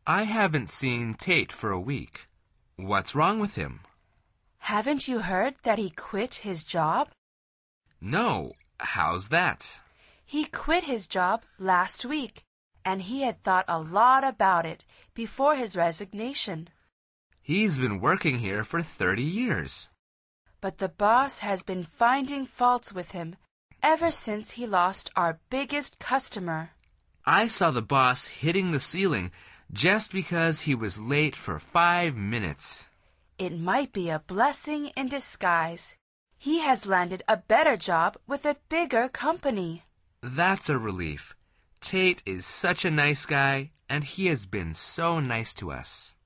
I haven't seen Tate for a week. What's wrong with him? Haven't you heard that he quit his job? No, how's that? He quit his job last week, and he had thought a lot about it before his resignation. He's been working here for 30 years. But the boss has been finding faults with him ever since he lost our biggest customer. I saw the boss hitting the ceiling just because he was late for 5 minutes. It might be a blessing in disguise. He has landed a better job with a bigger company. That's a relief. Tate is such a nice guy, and he has been so nice to us.